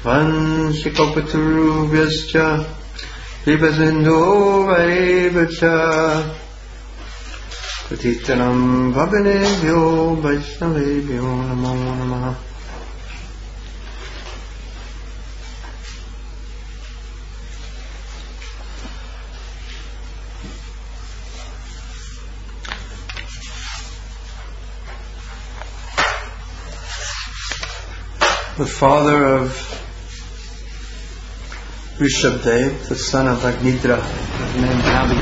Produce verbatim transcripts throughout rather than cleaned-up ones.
Vanshikopaturubhyascha Vipasindhu Vaivacha Patitanam Bhavanebhyo Vaishnavebhyo Namo Namaha. The father of Rishabdev, the son of Agnidra, was named Nabi.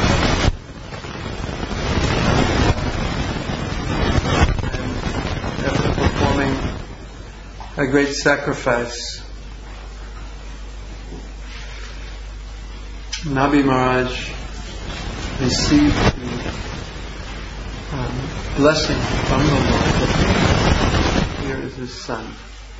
And after performing a great sacrifice, Nabi Maharaj received the um, blessing from the Lord that here is his son.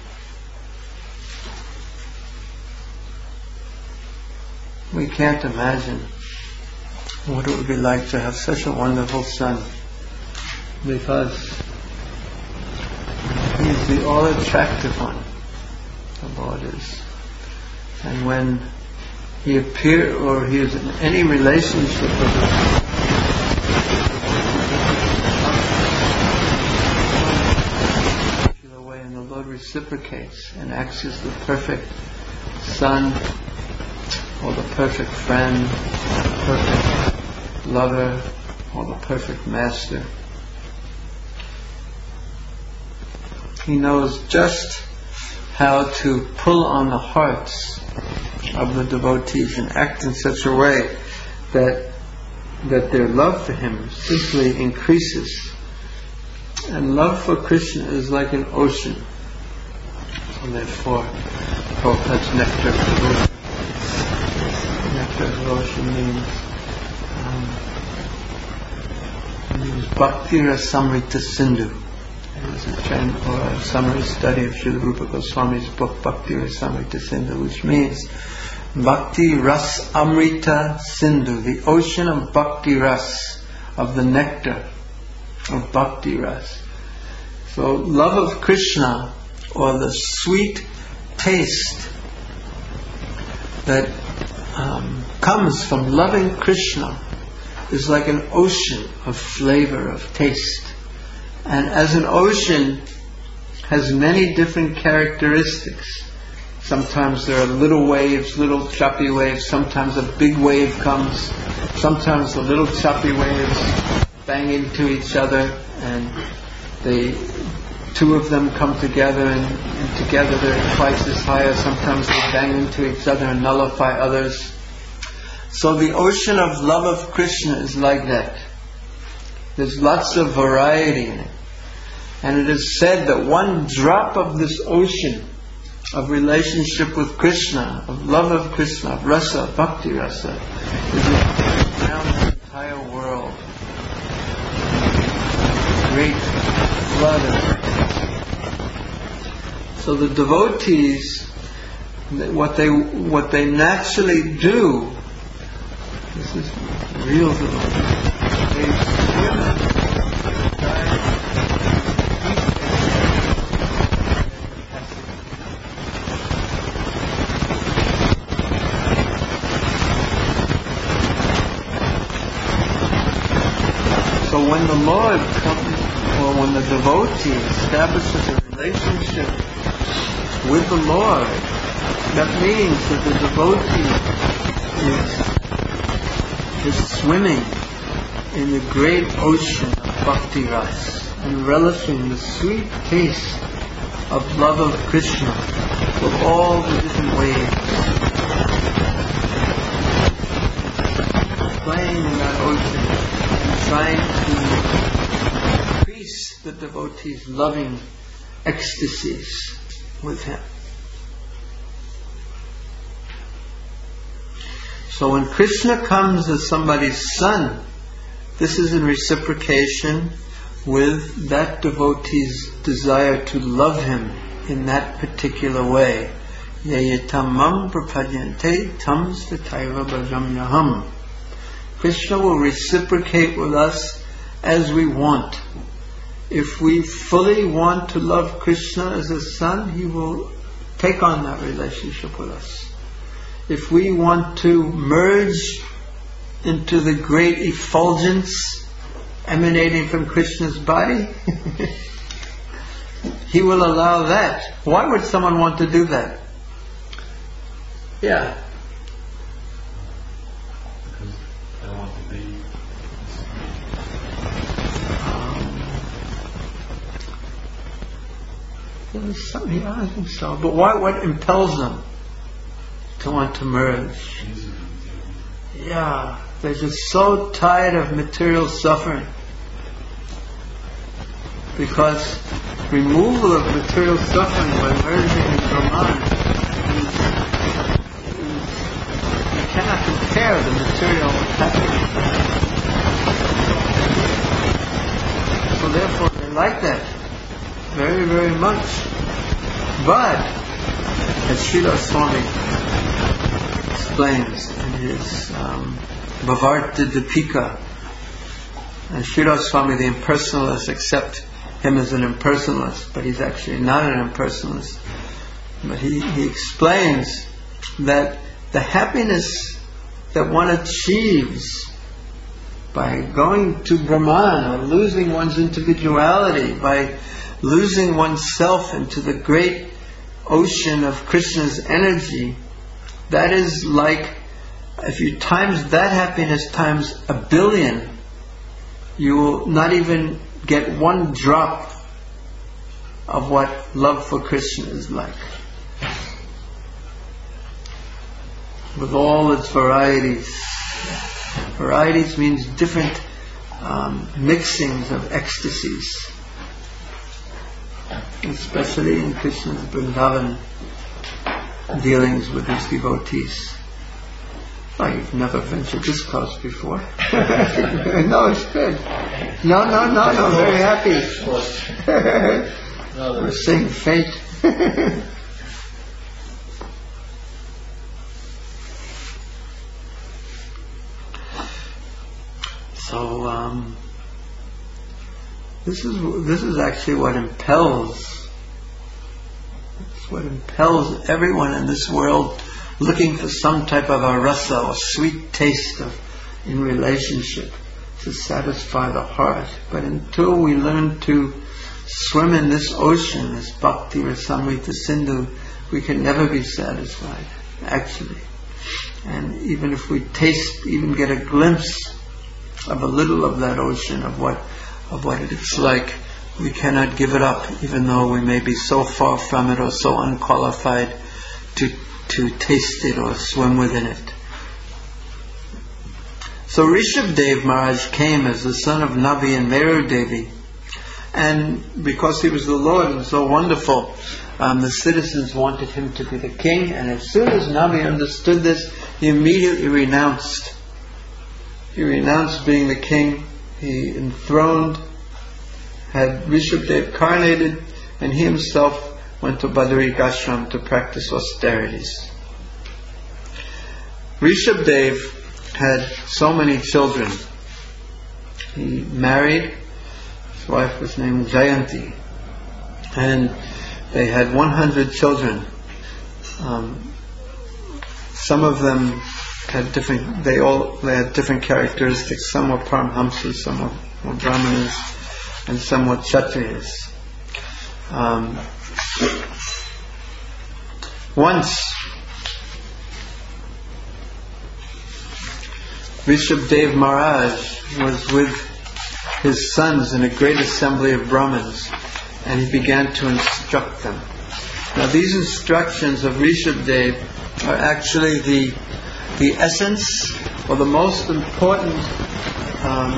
We can't imagine what it would be like to have such a wonderful son, because he is the all-attractive one, the Lord is. And when he appears, or he is in any relationship with us, way, and the Lord reciprocates and acts as the perfect son, or the perfect friend, the perfect lover, or the perfect master. He knows just how to pull on the hearts of the devotees and act in such a way that that their love for him simply increases. And love for Krishna is like an ocean. And therefore, Prabhupada's nectar of devotion. Nectar of devotion means um, means Bhakti Rasamrita Sindhu. It is a, trend, or a summary study of Srila Rupa Goswami's book Bhakti Rasamrita Sindhu, which means Bhakti Ras Amrita Sindhu, the ocean of Bhakti Ras, of the nectar of Bhakti Ras. So love of Krishna, or the sweet taste that um, comes from loving Krishna, is like an ocean of flavor, of taste. And as an ocean has many different characteristics. Sometimes there are little waves, little choppy waves. Sometimes a big wave comes. Sometimes the little choppy waves bang into each other, and they, two of them come together, and, and together they're twice as high. Or sometimes they bang into each other and nullify others. So the ocean of love of Krishna is like that. There's lots of variety in it. And it is said that one drop of this ocean of relationship with Krishna, of love of Krishna, of rasa, bhakti rasa, is enough around the entire world. Great flood of it. So the devotees, what they what they naturally do, this is real devotees, they swim So when the Lord comes, or when the devotee establishes a relationship with the Lord, that means that the devotee is, is swimming in the great ocean of Bhakti Ras and relishing the sweet taste of love of Krishna with all the different ways, playing in that ocean, trying to increase the devotee's loving ecstasies with him. So when Krishna comes as somebody's son, this is in reciprocation with that devotee's desire to love him in that particular way. Yayatamam prapadyante tam svataiva bhajamyaham. Krishna will reciprocate with us as we want. If we fully want to love Krishna as a son, he will take on that relationship with us. If we want to merge into the great effulgence emanating from Krishna's body, He will allow that. Why would someone want to do that? Yeah. Because they want to be. Um, there's something, I think so. But why? What impels them to want to merge? Yeah, they're just so tired of material suffering. Because removal of material suffering by merging in Brahman, you cannot compare the material with happiness. So therefore they like that very, very much. But, as Srila Swami explains in his um, Bhavarta Deepika, and Srila Swami, the impersonalist, accept him as an impersonalist, but he's actually not an impersonalist. But he, he explains that the happiness that one achieves by going to Brahman, or losing one's individuality, by losing oneself into the great ocean of Krishna's energy, that is like, if you times that happiness times a billion, you will not even get one drop of what love for Krishna is like. With all its varieties. Varieties means different um, mixings of ecstasies. Especially in Krishna's Vrindavan dealings with his devotees. Oh, you've never ventured this close before. No, it's good. No, no, no, no, very happy. We're seeing fate. So, um, this is this is actually what impels. It's what impels everyone in this world looking for some type of a rasa, or sweet taste of in relationship to satisfy the heart. But until we learn to swim in this ocean, this Bhakti Rasamrita Sindhu, we can never be satisfied, actually. And even if we taste, even get a glimpse of a little of that ocean, of what of what it's like, we cannot give it up, even though we may be so far from it or so unqualified to to taste it or swim within it. So Rishabdev Maharaj came as the son of Nabi and Meru Devi, and because he was the Lord and so wonderful, um, the citizens wanted him to be the king, and as soon as Nabi understood this, he immediately renounced. He renounced being the king. He enthroned, had Rishabdev coronated, and he himself went to Badarik Ashram to practice austerities. Rishabdev had so many children. He married, his wife was named Jayanti, and they had one hundred children. Um, some of them had different, they all they had different characteristics. Some were Paramhamsas, some were, were Brahmanas, and some were Kshatriyas. Um, Once, Rishabdev Maharaj was with his sons in a great assembly of Brahmins, and he began to instruct them. Now these instructions of Rishabdev are actually the the essence, or the most important um,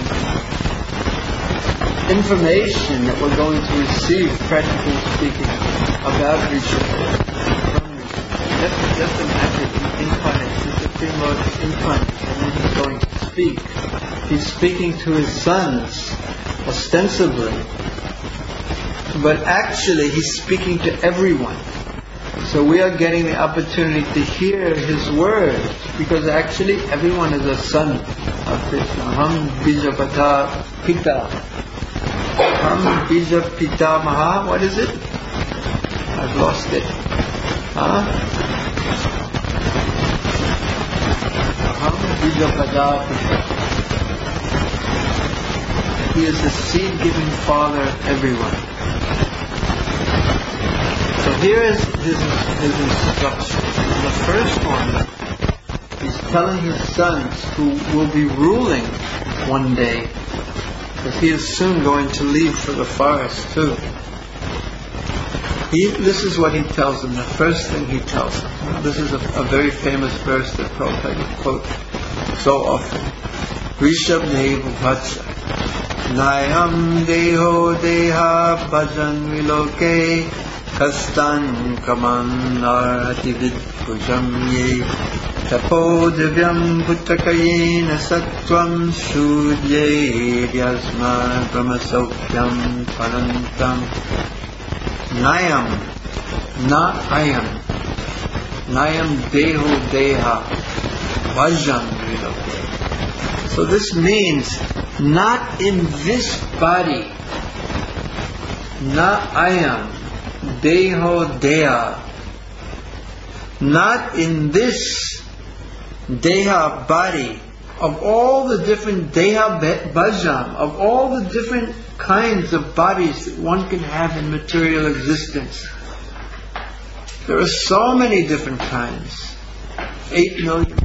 information that we're going to receive, practically speaking, about Rishabdev. Just, just imagine, incarnate, the Supreme Lord is incarnate, and then he's going to speak. He's speaking to his sons, ostensibly, but actually he's speaking to everyone. So we are getting the opportunity to hear his words, because actually everyone is a son of Krishna. Ham Bijapata Pita. Ham Bijapita Maha, what is it? I've lost it. Huh? Aham Bija Prajapati. He is the seed-giving father of everyone. So here is his, his instructions. The first one, he's telling his sons who will be ruling one day, that he is soon going to leave for the forest too. He, this is what he tells them, the first thing he tells them. This is a, a very famous verse that Prabhupada quotes so often. Rishabh Dev Vatsa Nayam Deho Deha Bhajan Viloke Kastan Kamanarati Vidpujam Ye Tapo Divyam Bhuttakayena Sattvam Shudye Vyasma Brahmasokyam Panantam Nayam, not ayam. Nayam deho deha, bhajan viloke. So this means not in this body, not ayam, deho deha, not in this deha body, of all the different deha bhajan, of all the different kinds of bodies that one can have in material existence. There are so many different kinds. Eight million.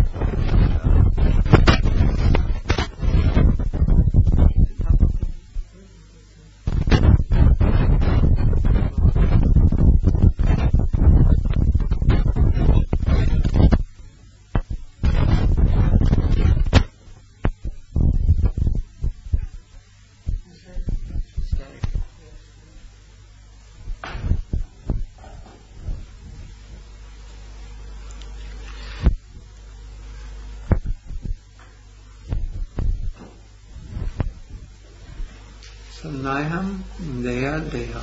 So Nayam Deha Deha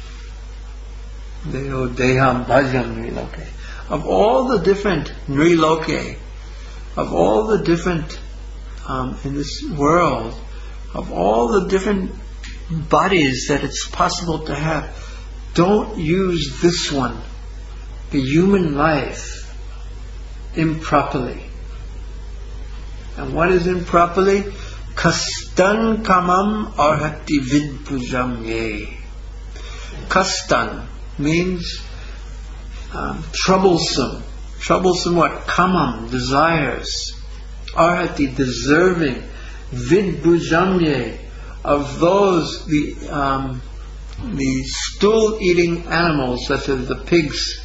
Deho Deha Bhajan Nriloke. Of all the different Nriloke, of all the different um, in this world, of all the different bodies that it's possible to have, don't use this one, the human life, improperly. And what is improperly? Kastan kamam arhati vidpujam ye. Kastan means um, troublesome. Troublesome what? Kamam, desires. Arhati, deserving. Vidpujam ye, of those, the, um, the stool-eating animals such as the pigs.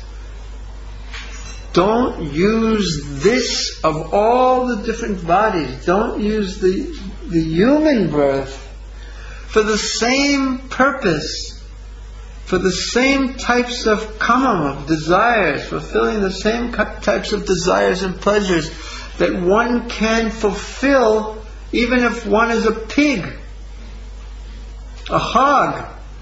Don't use this of all the different bodies. Don't use the the human birth for the same purpose, for the same types of kamam, of desires, fulfilling the same types of desires and pleasures that one can fulfill even if one is a pig, a hog.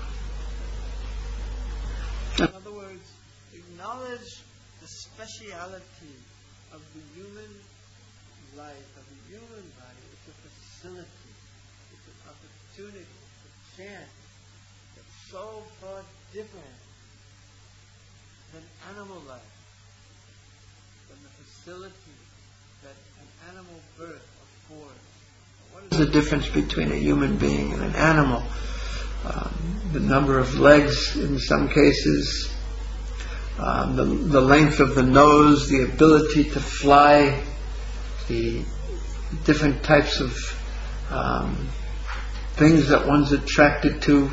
In other words, acknowledge the speciality of the human life, of the human body. It's a facility, it's an opportunity, it's a chance that's so far different than animal life, than the facility that an animal birth affords. What is the difference between a human being and an animal? Um, the number of legs in some cases, um, the, the length of the nose, the ability to fly, the different types of um, things that one's attracted to.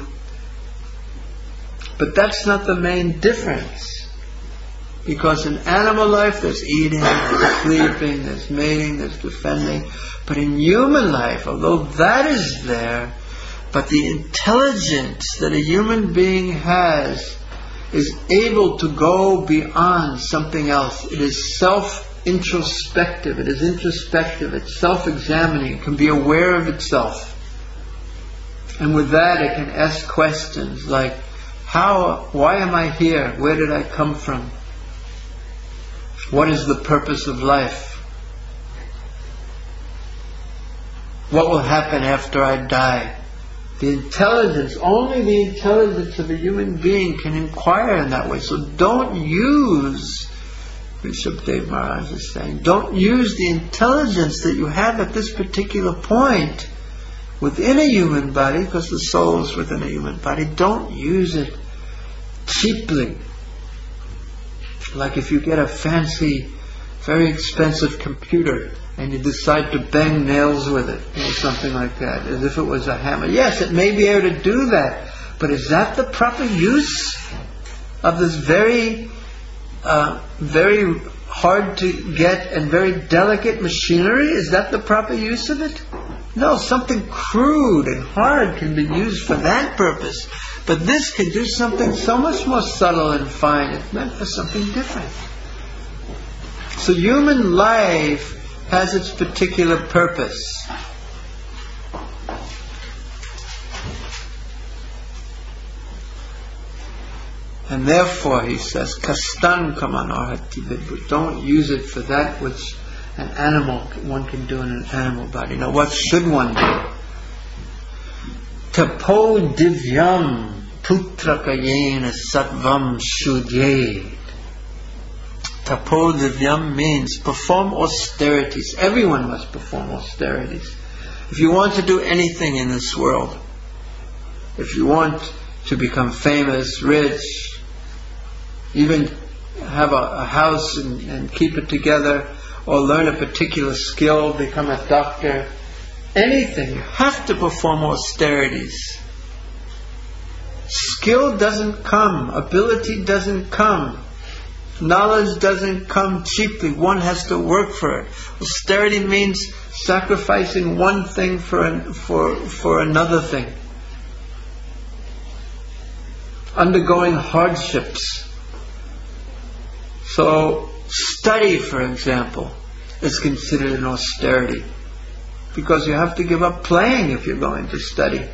But that's not the main difference. Because in animal life there's eating, there's sleeping, there's mating, there's defending. But in human life, although that is there, but the intelligence that a human being has is able to go beyond something else. It is self-introspective, it is introspective, it's self-examining, it can be aware of itself. And with that it can ask questions like, how, why am I here? Where did I come from? What is the purpose of life? What will happen after I die? The intelligence, only the intelligence of a human being can inquire in that way. So don't use, Rishabdev Maharaj is saying, don't use the intelligence that you have at this particular point within a human body, because the soul is within a human body. Don't use it cheaply. Like if you get a fancy, very expensive computer and you decide to bang nails with it, or something like that, as if it was a hammer. Yes, it may be able to do that, but is that the proper use of this very, uh, very hard to get and very delicate machinery? Is that the proper use of it? No, something crude and hard can be used for that purpose. But this can do something so much more subtle and fine. It's meant for something different. So human life has its particular purpose. And therefore, he says, Kastan kamanarhati vidbhu. Don't use it for that which an animal, one can do in an animal body. Now, what should one do? Tapo divyam putrakayena sattvam shudyed. Tapo divyam means perform austerities. Everyone must perform austerities. If you want to do anything in this world, if you want to become famous, rich, even have a, a house and, and keep it together, or learn a particular skill, become a doctor, anything, you have to perform austerities. Skill doesn't come, ability doesn't come, knowledge doesn't come cheaply. One has to work for it. Austerity means sacrificing one thing for an, for for another thing, undergoing hardships. So study, for example, is considered an austerity, because you have to give up playing if you're going to study.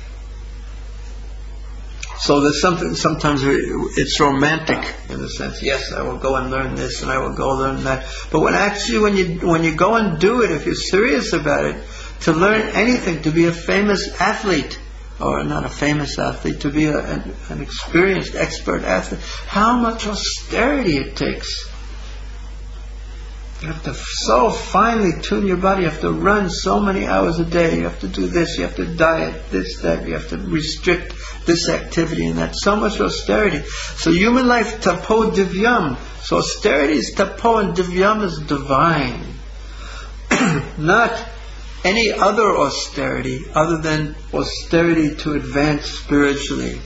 So there's something, sometimes it's romantic in a sense. Yes, I will go and learn this and I will go learn that. But when actually, when you when you go and do it, if you're serious about it, to learn anything, to be a famous athlete, or not a famous athlete, to be a, an, an experienced, expert athlete, how much austerity it takes. You have to so finely tune your body. You have to run so many hours a day. You have to do this. You have to diet, this, that. You have to restrict this activity and that. So much austerity. So human life, tapo divyam. So austerity is tapo and divyam is divine. Not any other austerity other than austerity to advance spiritually.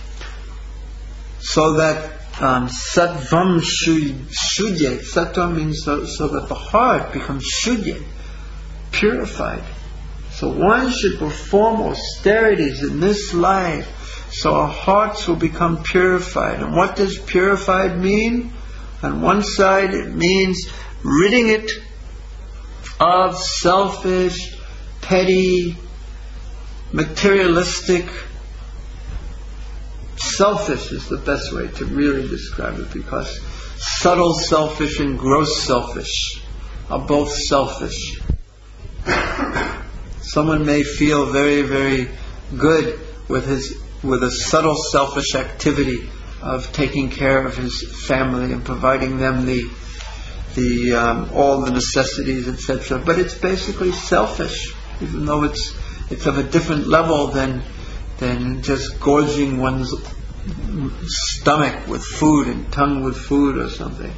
So that Um, sattvam shudyet. Sattva means so, so that the heart becomes shudyet, purified. So one should perform austerities in this life so our hearts will become purified. And what does purified mean? On one side it means ridding it of selfish, petty, materialistic. Selfish is the best way to really describe it, because subtle selfish and gross selfish are both selfish. Someone may feel very, very good with his with a subtle selfish activity of taking care of his family and providing them the the um, all the necessities, et cetera. But it's basically selfish, even though it's it's of a different level than than just gorging one's stomach with food and tongue with food or something.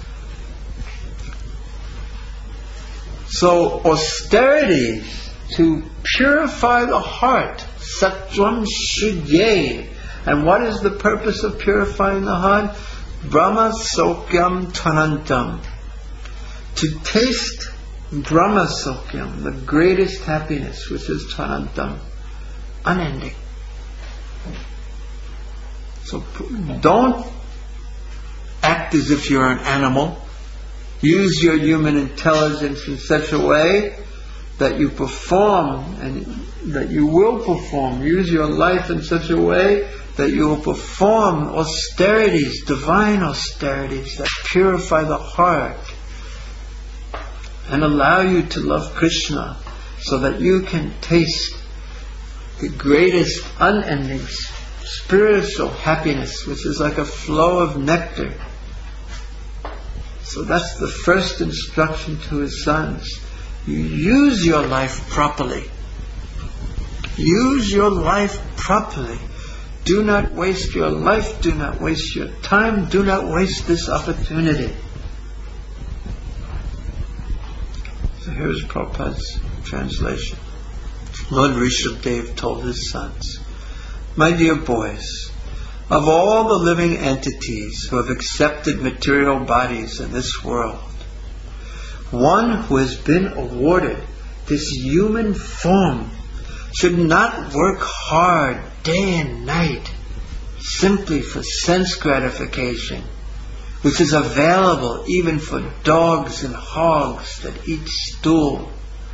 So austerities to purify the heart, sattvam shudyet. And what is the purpose of purifying the heart? Brahma sokyam tanantam. To taste Brahma sokyam, the greatest happiness, which is tanantam, unending. So don't act as if you're an animal. Use your human intelligence in such a way that you perform, and that you will perform. Use your life in such a way that you will perform austerities, divine austerities that purify the heart and allow you to love Krishna, so that you can taste the greatest unending spiritual happiness, which is like a flow of nectar. So that's the first instruction to his sons. You use your life properly. Use your life properly. Do not waste your life. Do not waste your time. Do not waste this opportunity. So here's Prabhupada's translation. Lord Rishabhdev told his sons, "My dear boys, of all the living entities who have accepted material bodies in this world, one who has been awarded this human form should not work hard day and night simply for sense gratification, which is available even for dogs and hogs that eat stool.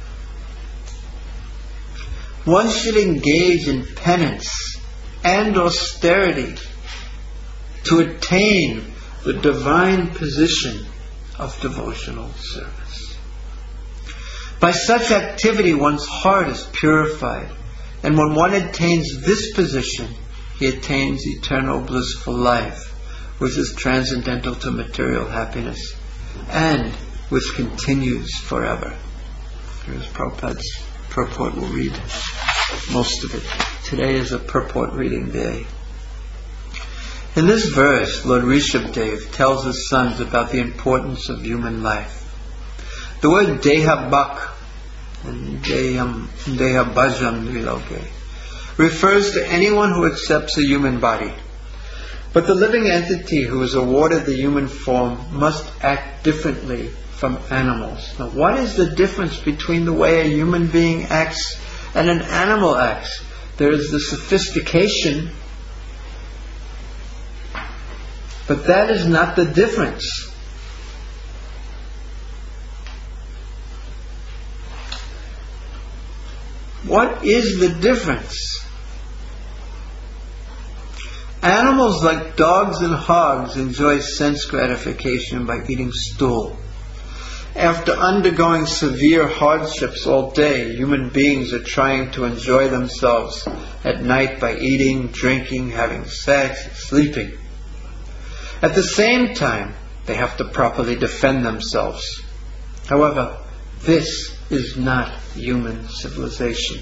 One should engage in penance and austerity to attain the divine position of devotional service. By such activity one's heart is purified, and when one attains this position, he attains eternal blissful life, which is transcendental to material happiness, and which continues forever." Here's Prabhupada's purport. We'll read most of it. Today is a purport reading day. In this verse, Lord Rishabhdev tells his sons about the importance of human life. The word deha bhak and deham, deha bhajam viloke refers to anyone who accepts a human body. But the living entity who is awarded the human form must act differently from animals. Now, what is the difference between the way a human being acts and an animal acts? There is the sophistication, but that is not the difference. What is the difference? Animals like dogs and hogs enjoy sense gratification by eating stool. After undergoing severe hardships all day, human beings are trying to enjoy themselves at night by eating, drinking, having sex, sleeping. At the same time, they have to properly defend themselves. However, this is not human civilization.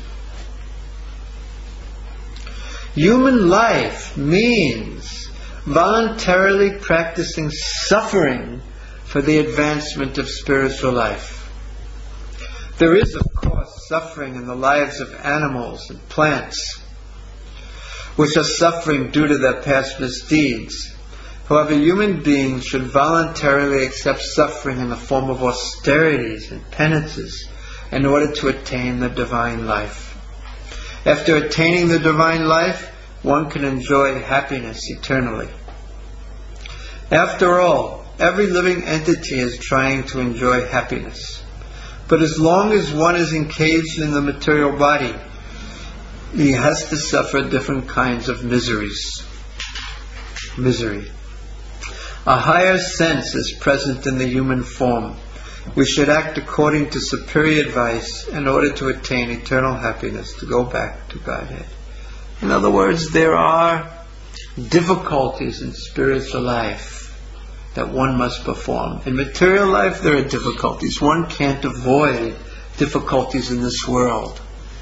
Human life means voluntarily practicing suffering for the advancement of spiritual life. There is, of course, suffering in the lives of animals and plants, which are suffering due to their past misdeeds. However, human beings should voluntarily accept suffering in the form of austerities and penances in order to attain the divine life. After attaining the divine life, one can enjoy happiness eternally. After all, every living entity is trying to enjoy happiness. But as long as one is engaged in the material body, he has to suffer different kinds of miseries. Misery. A higher sense is present in the human form. We should act according to superior advice in order to attain eternal happiness, to go back to Godhead. In other words, there are difficulties in spiritual life that one must perform. In material life, there are difficulties. One can't avoid difficulties in this world.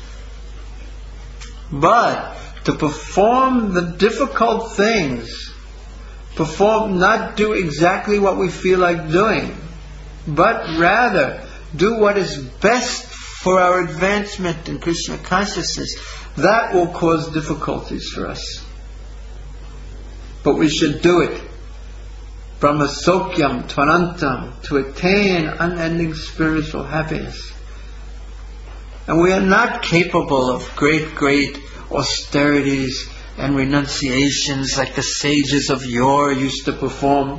But to perform the difficult things, perform, not do exactly what we feel like doing, but rather do what is best for our advancement in Krishna consciousness, that will cause difficulties for us. But we should do it. Brahmasokyam tvanantam, to attain unending spiritual happiness. And we are not capable of great, great austerities and renunciations like the sages of yore used to perform.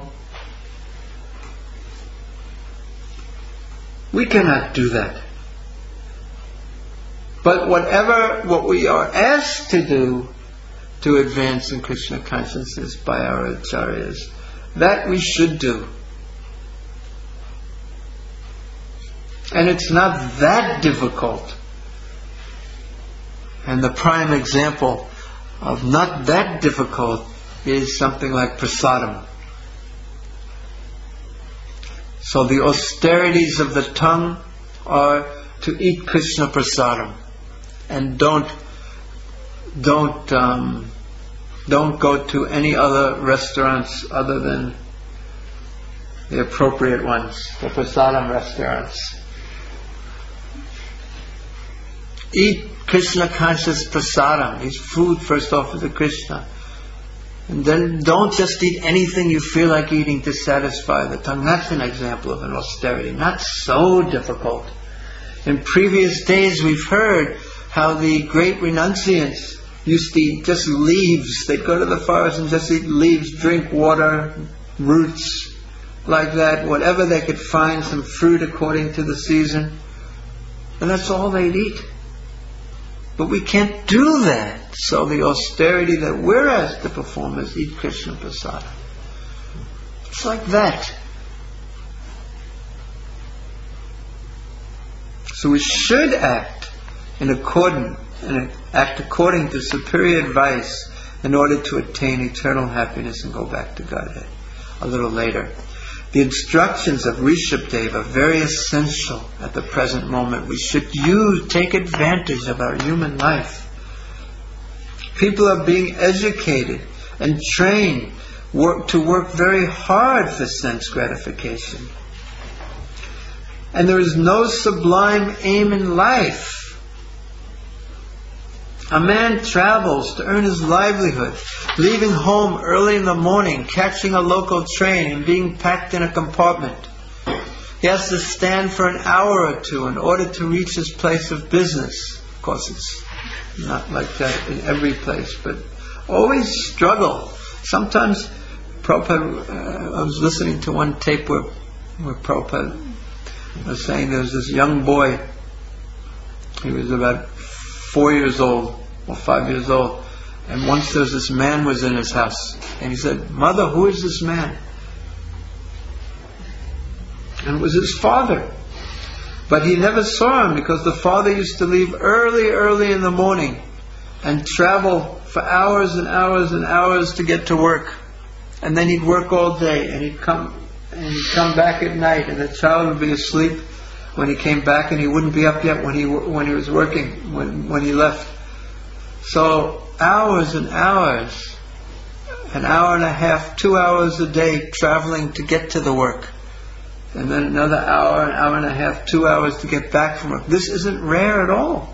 We cannot do that. But whatever, what we are asked to do to advance in Krishna consciousness by our acharyas, that we should do. And it's not that difficult. And the prime example of not that difficult is something like prasadam. So the austerities of the tongue are to eat Krishna prasadam, and don't don't um, don't go to any other restaurants other than the appropriate ones, the prasadam restaurants. Eat Krishna conscious prasadam. Eat food first offered to Krishna. And then don't just eat anything you feel like eating to satisfy the tongue. That's an example of an austerity. Not so difficult. In previous days we've heard how the great renunciants used to eat just leaves. They'd go to the forest and just eat leaves, drink water, roots, like that. Whatever they could find, some fruit according to the season. And that's all they'd eat. But we can't do that. So the austerity that we're asked to perform is eat Krishna prasadam. It's like that. So we should act in accordance, and act according to superior advice in order to attain eternal happiness and go back to Godhead a little later. The instructions of Rishabdev are very essential at the present moment. We should use, take advantage of our human life. People are being educated and trained work, to work very hard for sense gratification. And there is no sublime aim in life. A man travels to earn his livelihood, leaving home early in the morning, catching a local train and being packed in a compartment. He has to stand for an hour or two in order to reach his place of business. Of course, it's not like that in every place, but always struggle. Sometimes, Prabhupada, uh, I was listening to one tape where, where Prabhupada was saying there was this young boy. He was about four years old or five years old, and once there was this man was in his house, and he said, "Mother, who is this man?" And it was his father. But he never saw him because the father used to leave early, early in the morning and travel for hours and hours and hours to get to work. And then he'd work all day, and he'd come and he'd come back at night, and the child would be asleep when he came back, and he wouldn't be up yet when he when he was working, when when he left. So hours and hours, an hour and a half, two hours a day traveling to get to the work. And then another hour, an hour and a half, two hours to get back from work. This isn't rare at all.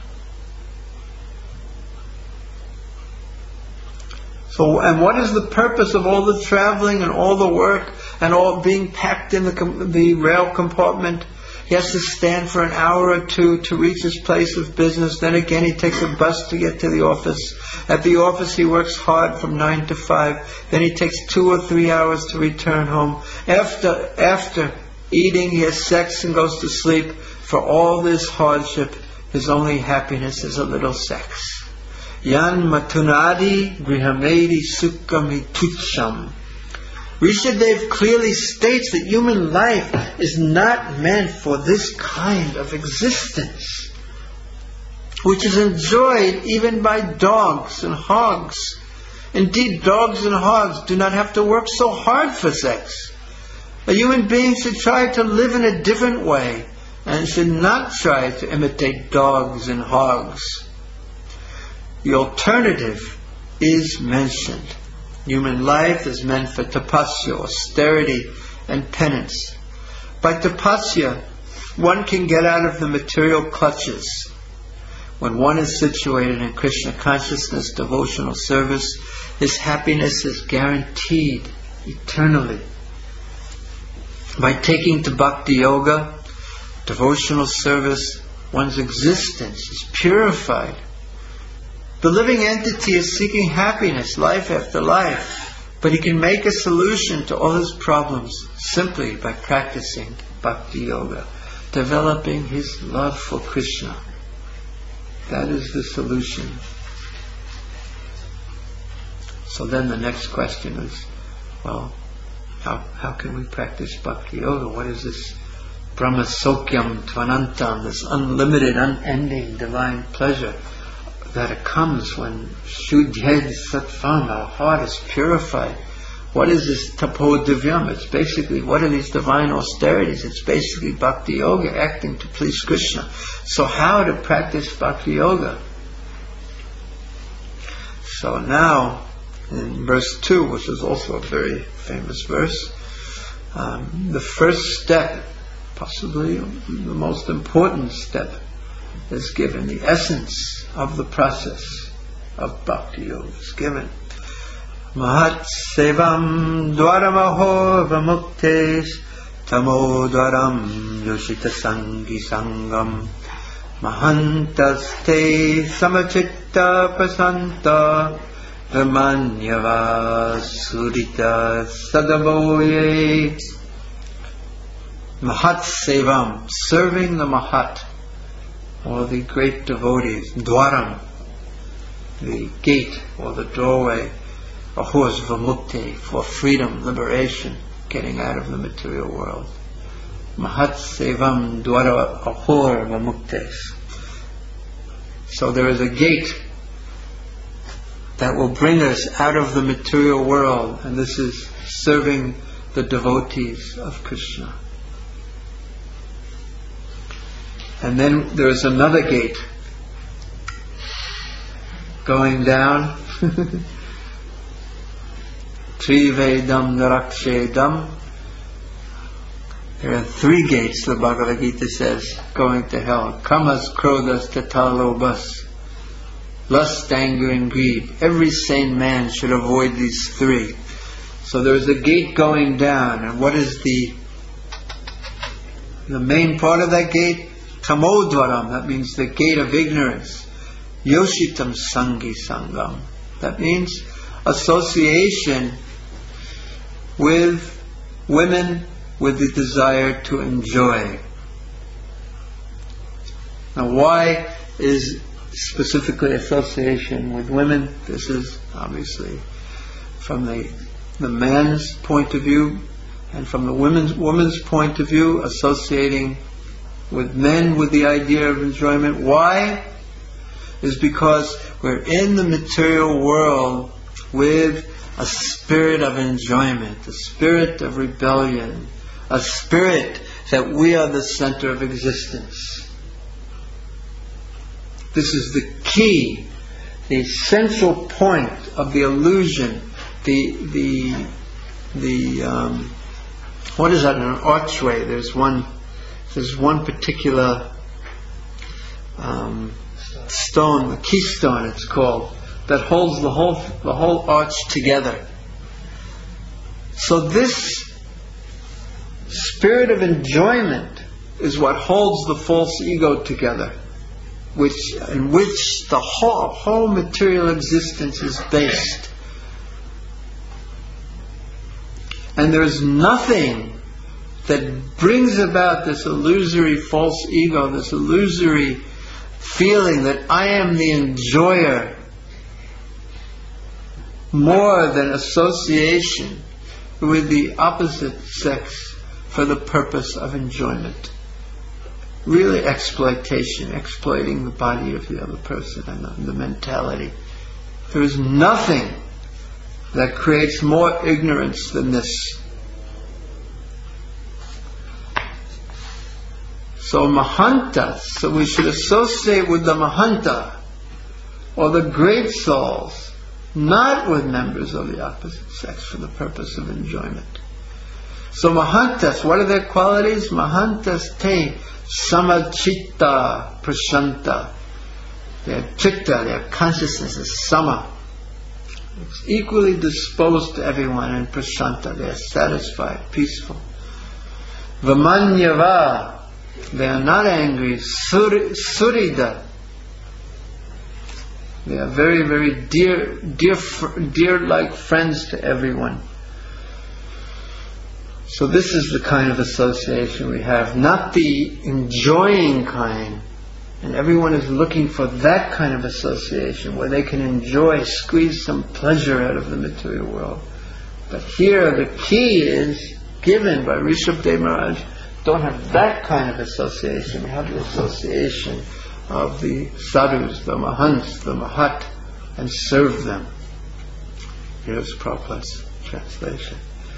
So, and what is the purpose of all the traveling and all the work and all being packed in the com- the rail compartment? He has to stand for an hour or two to reach his place of business. Then again he takes a bus to get to the office. At the office he works hard from nine to five. Then he takes two or three hours to return home. After after eating he has sex and goes to sleep. For all this hardship, his only happiness is a little sex. Yan matunadi grihamedi sukkami tucham. Rishabdev clearly states that human life is not meant for this kind of existence, which is enjoyed even by dogs and hogs. Indeed, dogs and hogs do not have to work so hard for sex. A human being should try to live in a different way and should not try to imitate dogs and hogs. The alternative is mentioned. Human life is meant for tapasya, austerity, and penance. By tapasya, one can get out of the material clutches. When one is situated in Krishna consciousness, devotional service, his happiness is guaranteed eternally. By taking to bhakti yoga, devotional service, one's existence is purified. The living entity is seeking happiness life after life, but he can make a solution to all his problems simply by practicing bhakti yoga, developing his love for Krishna. That is the solution. So then the next question is, well, how how can we practice bhakti yoga? What is this Brahma Sokyam Tvanantam, this unlimited, unending divine pleasure? that it comes when Shuddhed Sattvam, our heart is purified. What is this tapo divyam? It's basically, what are these divine austerities? It's basically bhakti yoga, acting to please Krishna. So how to practice bhakti yoga? So now, in verse two, which is also a very famous verse, um, the first step, possibly the most important step, is given. The essence of the process of bhakti yoga is given. Mahat sevam dwaramaho vamuktes tamo dwaram yoshita sangi sangam mahantaste samachitta prasanta vamanyava surita sadavoye. Mahat sevam, serving the Mahat, or the great devotees. Dwaram, the gate or the doorway. Ahos vamukte, for freedom, liberation, getting out of the material world. Mahat sevam dwara ahor vamuktes. So there is a gate that will bring us out of the material world, and this is serving the devotees of Krishna. And then there is another gate going down. Trivedam Narakshedam. There are three gates, the Bhagavad Gita says, going to hell. Kamas, Krodas, Tatalobas. Lust, anger, and greed. Every sane man should avoid these three. So there is a gate going down, and what is the the main part of that gate? Tamodvaram, that means the gate of ignorance. Yoshitam Sangi Sangam, that means association with women with the desire to enjoy. Now, why is specifically association with women? This is obviously from the the man's point of view, and from the women's woman's point of view, associating with men with the idea of enjoyment. Why? Is because we're in the material world with a spirit of enjoyment, a spirit of rebellion, a spirit that we are the center of existence. This is the key, the essential point of the illusion, the the the um, what is that in an archway? There's one there's one particular um, stone, the keystone it's called, that holds the whole the whole arch together. So this spirit of enjoyment is what holds the false ego together, which in which the whole whole material existence is based. And there's nothing that brings about this illusory false ego, this illusory feeling that I am the enjoyer, more than association with the opposite sex for the purpose of enjoyment. Really exploitation, exploiting the body of the other person and the, the mentality. There is nothing that creates more ignorance than this. So Mahanta, so we should associate with the Mahanta, or the great souls, not with members of the opposite sex for the purpose of enjoyment. So Mahantas, what are their qualities? Mahantas te samachitta prashanta. Their chitta, their consciousness is sama. It's equally disposed to everyone, and prashanta, they are satisfied, peaceful. Vamanyava, they are not angry. Suri, surida, they are very, very dear, dear, dear like friends to everyone. So this is the kind of association we have, not the enjoying kind. And everyone is looking for that kind of association where they can enjoy, squeeze some pleasure out of the material world. But here the key is given by Rishabh Dev Maharaj. Don't have that kind of association. We have the association of the sadhus, the mahants, the mahat, and serve them. Here's Prabhupada's translation.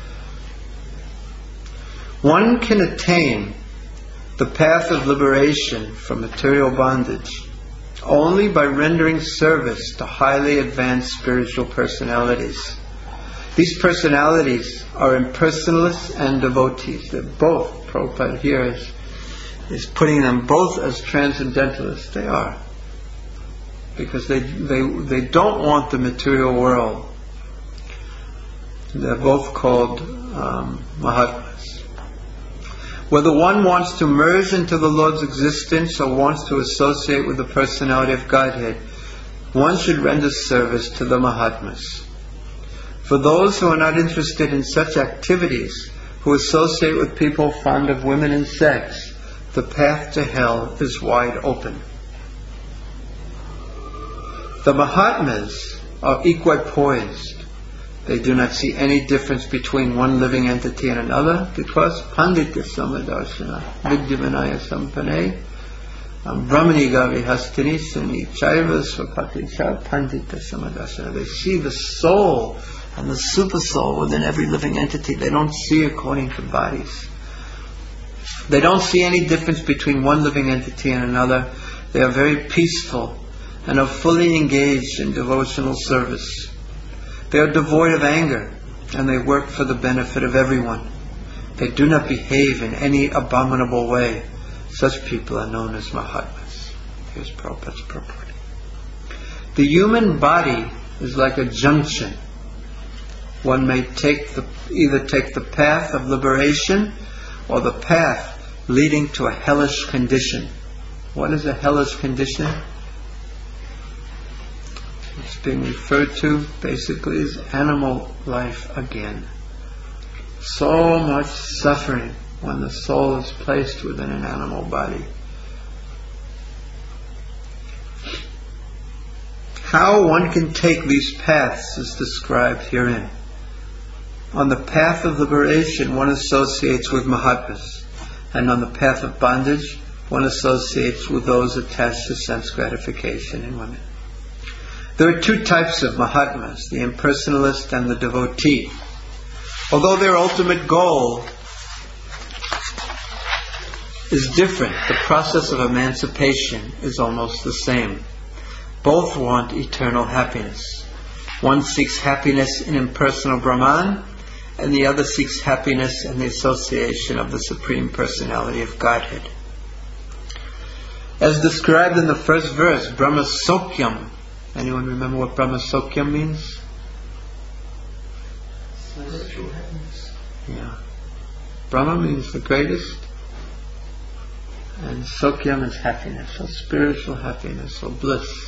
One can attain the path of liberation from material bondage only by rendering service to highly advanced spiritual personalities. These personalities are impersonalists and devotees. They're both. Prabhupada here is, is putting them both as transcendentalists. They are. Because they, they, they don't want the material world. They're both called um, Mahatmas. Whether one wants to merge into the Lord's existence or wants to associate with the personality of Godhead, one should render service to the Mahatmas. For those who are not interested in such activities, who associate with people fond of women and sex, the path to hell is wide open. The Mahatmas are equipoised. They do not see any difference between one living entity and another, because Pandita Samadarshana, Vidyavanaya Sampane, Brahmani Gavi Hastini Suni Chaiva Swapatisha Pandita Samadarshana. They see the soul and the super soul within every living entity. They don't see according to bodies. They don't see any difference between one living entity and another. They are very peaceful and are fully engaged in devotional service. They are devoid of anger, and they work for the benefit of everyone. They do not behave in any abominable way. Such people are known as Mahatmas. Here's Prabhupada's purport. The human body is like a junction. One may take the, either take the path of liberation or the path leading to a hellish condition. What is a hellish condition? It's being referred to basically as animal life again. So much suffering when the soul is placed within an animal body. How one can take these paths is described herein. On the path of liberation, one associates with Mahatmas, and on the path of bondage, one associates with those attached to sense gratification in women. There are two types of Mahatmas, the impersonalist and the devotee. Although their ultimate goal is different, the process of emancipation is almost the same. Both want eternal happiness. One seeks happiness in impersonal Brahman, and the other seeks happiness in the association of the Supreme Personality of Godhead. As described in the first verse, Brahma Sokyam. Anyone remember what Brahma Sokyam means? Spiritual happiness. Yeah. Brahma means the greatest, and Sokyam is happiness, or spiritual happiness, or bliss.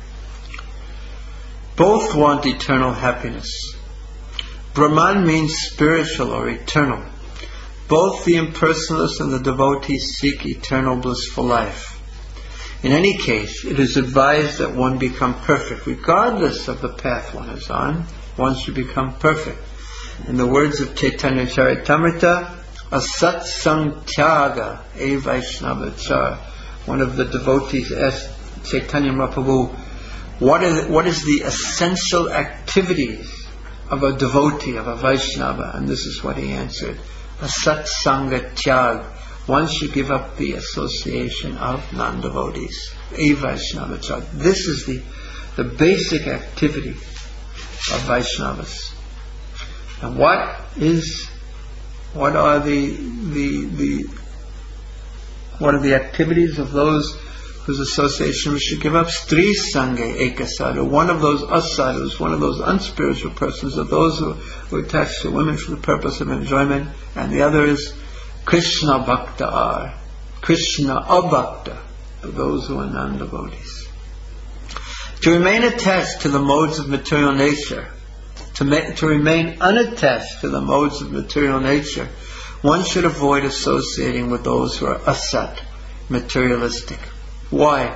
Both want eternal happiness. Brahman means spiritual or eternal. Both the impersonalist and the devotee seek eternal blissful life. In any case, it is advised that one become perfect. Regardless of the path one is on, one should become perfect. In the words of Chaitanya Charitamrita, Asat Sang Tyaga E Vaishnava Char. One of the devotees asked Chaitanya Mahaprabhu, what is, what is the essential activities of a devotee, of a Vaishnava? And this is what he answered. Asat Sanga Tyag. One should give up the association of non-devotees. A Vaishnava Char. This is the, the basic activity of Vaishnavas. And what is, what are the, the, the, what are the activities of those whose association we should give up? Stri Sange Ekasadu. One of those asadhus, one of those unspiritual persons, are those who, who are attached to women for the purpose of enjoyment, and the other is Krishna Bhakta are. Krishna Abhakta, for those who are non-devotees. To remain attached to the modes of material nature, to, ma- to remain unattached to the modes of material nature, one should avoid associating with those who are asat, materialistic. Why?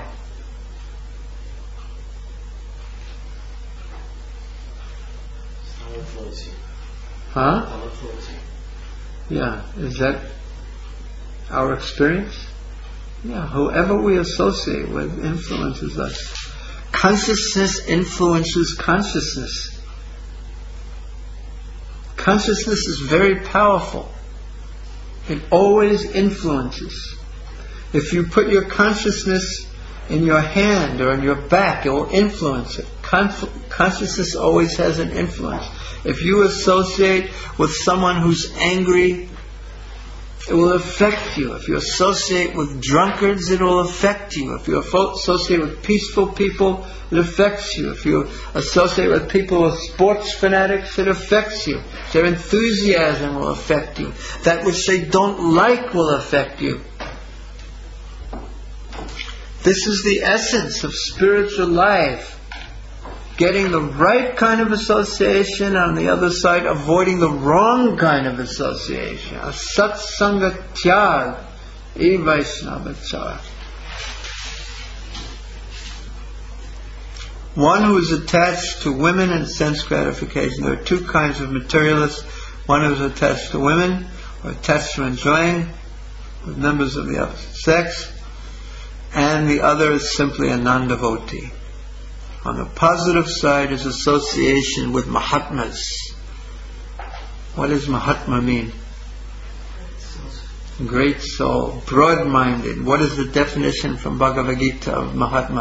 Huh? Yeah, is that our experience? Yeah, whoever we associate with influences us. Consciousness influences consciousness. Consciousness is very powerful. It always influences. If you put your consciousness in your hand or in your back, it will influence it. Conf- consciousness always has an influence. If you associate with someone who's angry, it will affect you. If you associate with drunkards, it will affect you. If you associate with peaceful people, it affects you. If you associate with people who are sports fanatics, it affects you. Their enthusiasm will affect you. That which they don't like will affect you. This is the essence of spiritual life. Getting the right kind of association, on the other side avoiding the wrong kind of association. A satsanga tyag, e Vaishnavachar. One who is attached to women and sense gratification. There are two kinds of materialists. One who is attached to women, or attached to enjoying with members of the opposite sex, and the other is simply a non-devotee. On the positive side is association with Mahatmas. What does Mahatma mean? Great soul, broad-minded. What is the definition from Bhagavad Gita of Mahatma?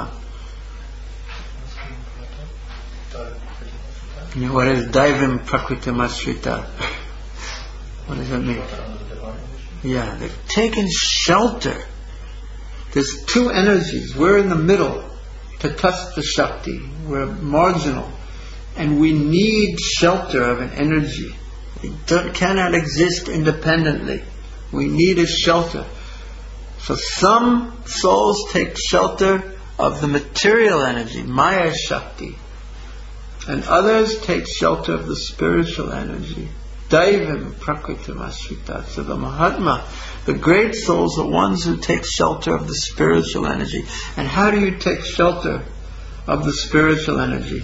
What is Daivam Prakritam Ashrita? What does that mean? Yeah, they've taken shelter. There's two energies. We're in the middle. Tatastha Shakti. We're marginal. And we need shelter of an energy. It don't, cannot exist independently. We need a shelter. So some souls take shelter of the material energy, Maya Shakti. And others take shelter of the spiritual energy. Daivam Prakritam Ashrita. So the Mahatma, the great souls, are ones who take shelter of the spiritual energy. And how do you take shelter of the spiritual energy?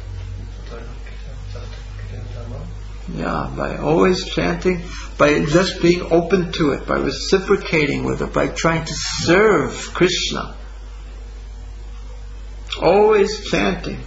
Yeah, by always chanting, by just being open to it, by reciprocating with it, by trying to serve Krishna. Always chanting.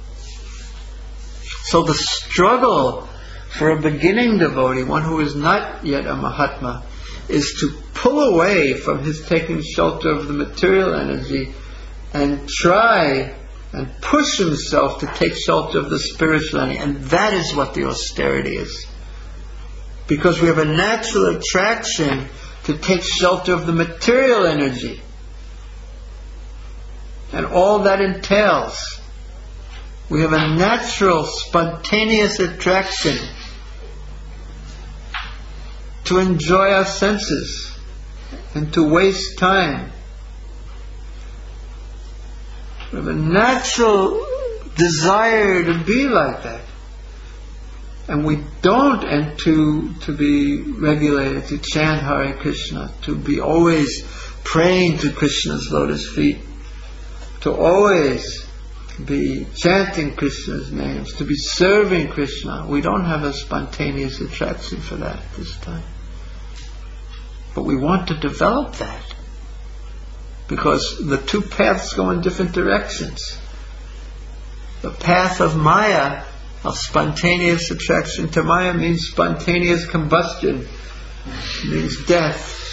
So the struggle for a beginning devotee, one who is not yet a Mahatma, is to pull away from his taking shelter of the material energy and try and push himself to take shelter of the spiritual energy. And that is what the austerity is. Because we have a natural attraction to take shelter of the material energy. And all that entails. We have a natural, spontaneous attraction to enjoy our senses and to waste time. We have a natural desire to be like that. And we don't, and to, to be regulated, to chant Hare Krishna, to be always praying to Krishna's lotus feet, to always be chanting Krishna's names, to be serving Krishna. We don't have a spontaneous attraction for that this time. But we want to develop that. Because the two paths go in different directions. The path of Maya, of spontaneous attraction to Maya, means spontaneous combustion. It means death.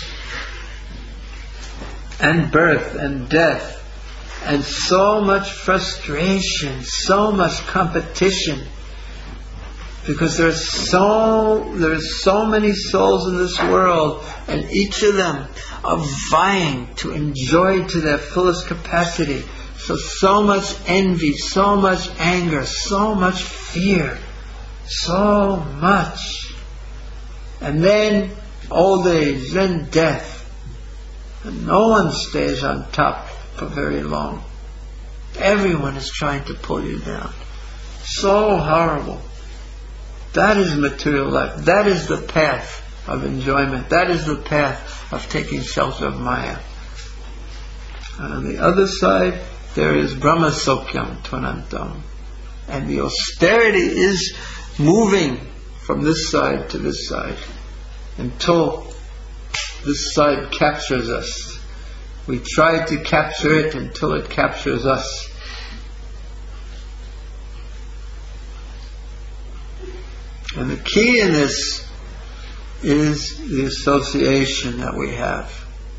And birth and death. And so much frustration, so much competition. Because there are so there are so many souls in this world, and each of them are vying to enjoy to their fullest capacity. So so much envy, so much anger, so much fear, so much. And then old age, then death. And no one stays on top for very long. Everyone is trying to pull you down. So horrible. That is material life. That is the path of enjoyment. That is the path of taking shelter of Maya. And on the other side, there is Brahma Sokyam Tvanantam. And the austerity is moving from this side to this side until this side captures us. We try to capture it until it captures us. And the key in this is the association that we have.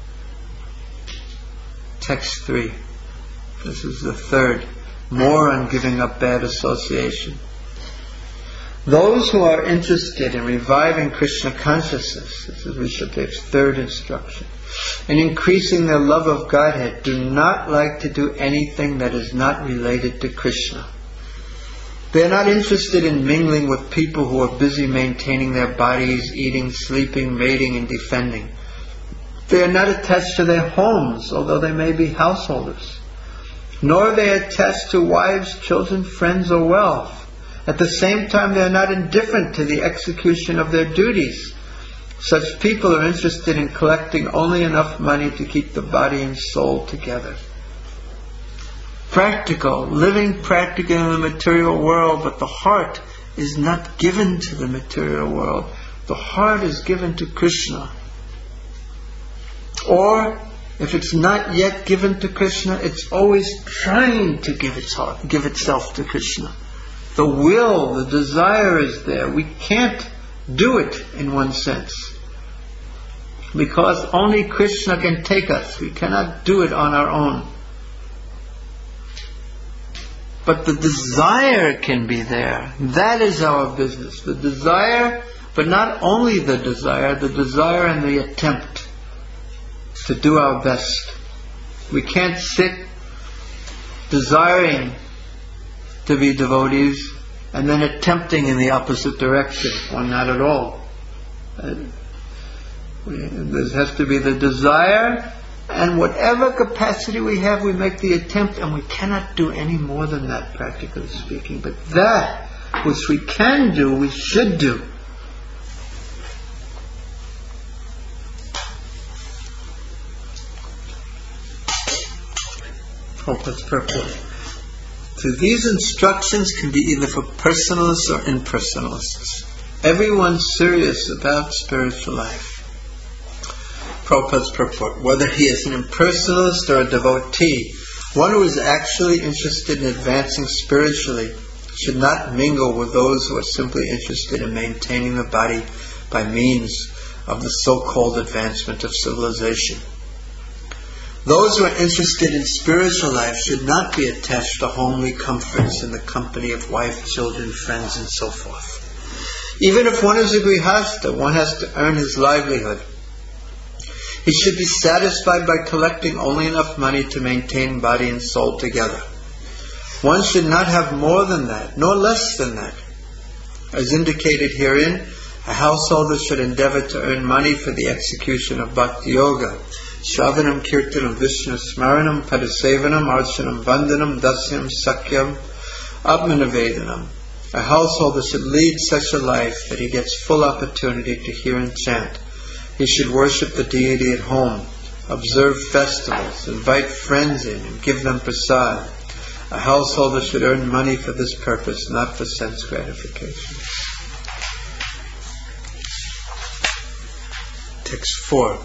Text three. This is the third. More on giving up bad association. Those who are interested in reviving Krishna consciousness, this is Rishabhadev's third instruction, and increasing their love of Godhead, do not like to do anything that is not related to Krishna. They are not interested in mingling with people who are busy maintaining their bodies, eating, sleeping, mating, and defending. They are not attached to their homes, although they may be householders. Nor are they attached to wives, children, friends, or wealth. At the same time, they are not indifferent to the execution of their duties. Such people are interested in collecting only enough money to keep the body and soul together. Practical, living practically in the material world, but the heart is not given to the material world. The heart is given to Krishna. Or, if it's not yet given to Krishna, it's always trying to give its heart, give itself to Krishna. The will, the desire is there. We can't do it in one sense, because only Krishna can take us. We cannot do it on our own. But the desire can be there. That is our business. The desire, but not only the desire, the desire and the attempt to do our best. We can't sit desiring to be devotees and then attempting in the opposite direction, or not at all. Uh, we, there has to be the desire, and whatever capacity we have, we make the attempt, and we cannot do any more than that, practically speaking. But that which we can do, we should do. Prabhupada's purport. So these instructions can be either for personalists or impersonalists. Everyone serious about spiritual life. Prabhupada's purport. Whether he is an impersonalist or a devotee, one who is actually interested in advancing spiritually should not mingle with those who are simply interested in maintaining the body by means of the so-called advancement of civilization. Those who are interested in spiritual life should not be attached to homely comforts in the company of wife, children, friends, and so forth. Even if one is a grihasta, one has to earn his livelihood. He should be satisfied by collecting only enough money to maintain body and soul together. One should not have more than that, nor less than that. As indicated herein, a householder should endeavor to earn money for the execution of bhakti yoga. Shravanam, Kirtanam, Vishnu Smaranam, Padasevanam, Archanam, Vandanam, Dasyam, Sakyam, Abhanavedanam. A householder should lead such a life that he gets full opportunity to hear and chant. He should worship the deity at home, observe festivals, invite friends in, and give them prasad. A householder should earn money for this purpose, not for sense gratification. Text four.